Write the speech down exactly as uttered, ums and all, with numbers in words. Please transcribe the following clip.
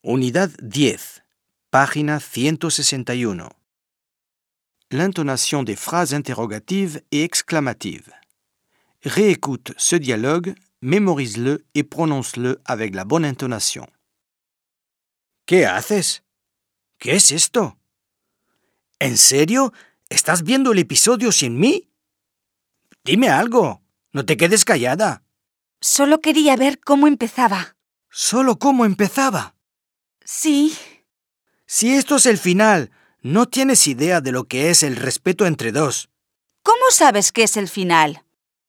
Unidad diez, página ciento sesenta y uno. L'intonation des phrases interrogatives et exclamatives. Réécoute ce dialogue, mémorise-le et prononce-le avec la bonne intonation. ¿Qué haces? ¿Qué es esto? ¿En serio? ¿Estás viendo el episodio sin mí? Dime algo. No te quedes callada. Solo quería ver cómo empezaba. ¿Solo cómo empezaba? Sí. Si esto es el final, no tienes idea de lo que es el respeto entre dos. ¿Cómo sabes que es el final?